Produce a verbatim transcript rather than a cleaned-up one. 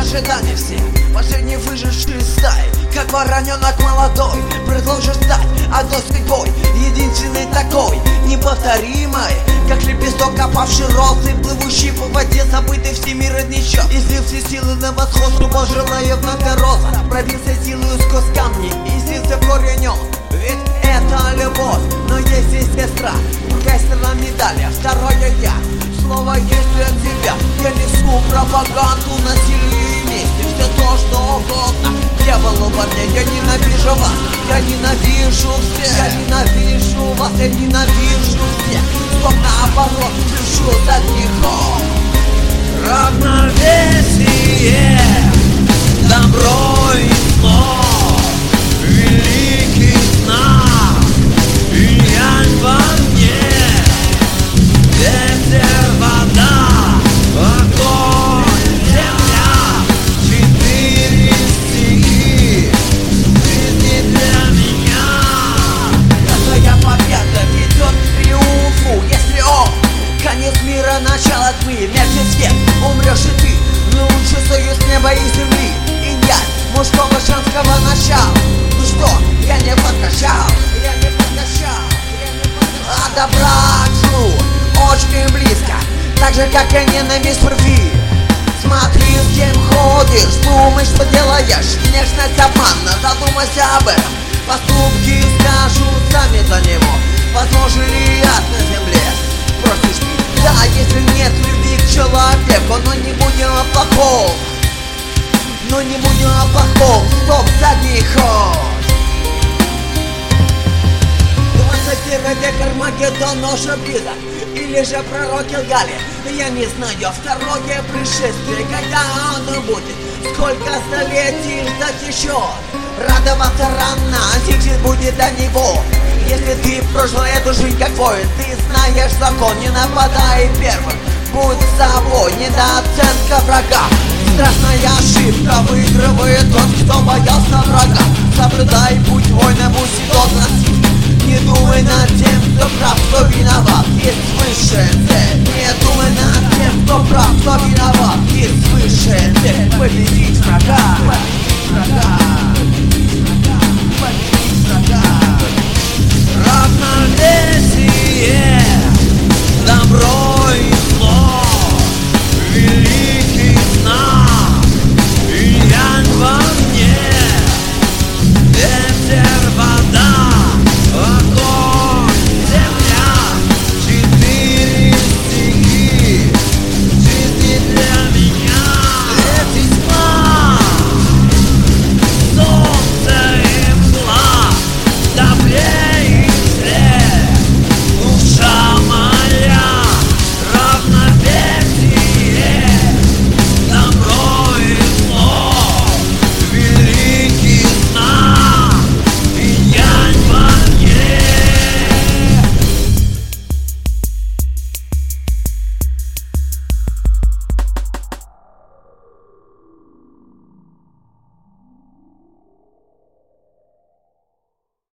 ожидания все, последний выживший из стаи, как вороненок молодой, предложишь стать одной судьбой, единственной такой, неповторимой, как лепесток, опавший розы, плывущий по воде, забытый всеми родничок. Излил все силы на восход, чтобы желая вновь роза, пробился силою сквозь камни и слился коренем. Ведь это любовь, но есть и сестра, другая сторона медали, второе я. Слово есть от тебя, я несу пропаганду, насилию и мести, все то, что угодно дьяволу во мне. Я ненавижу вас, я ненавижу всех, я ненавижу вас, я ненавижу всех. Стоп, наоборот, слышу за грехом. Равновесие, добро и зло, великий знак, инь-янь во мне, ветер, вода, огонь, земля, четыре стихии жизни для меня. Твоя победа ведет к триумфу, если он конец мира, начало тьмы, вместе свет, умрешь и ты, но лучше союз неба и земли. Инь-янь мужского женского начала. Ну что, я не подкачал, я не подкачал, я не подкачал. А добра к злу очень близко, так же как и ненависть в крови. Смотри, с кем ходишь, думай, что делаешь. Внешность обманна, задумайся об этом. Поступки скажут сами за него. Возможен ли ад на земле? Спросишь ты. Да, если нет любви к человеку, но не будем о плохом, но не будем о плохом. Стоп, задний ход. двадцать первый век, Армагеддон уже близок. Или же пророки лгали, я не знаю. Второе пришествие, когда оно будет, сколько столетий ждать еще. Радоваться рано, сейчас будет до него. Если ты прожил эту жизнь как воин, ты знаешь закон, не нападай первым, будь собой, недооценка врага. Страшная ошибка, выигрывает тот, кто боялся врага. Соблюдай путь воина, будь тот насильник. Не думай над тем, кто прав, кто виноват, есть высшая цель. Не думай над тем, кто прав, кто виноват, есть высшая цель. Победить врага, победить врага.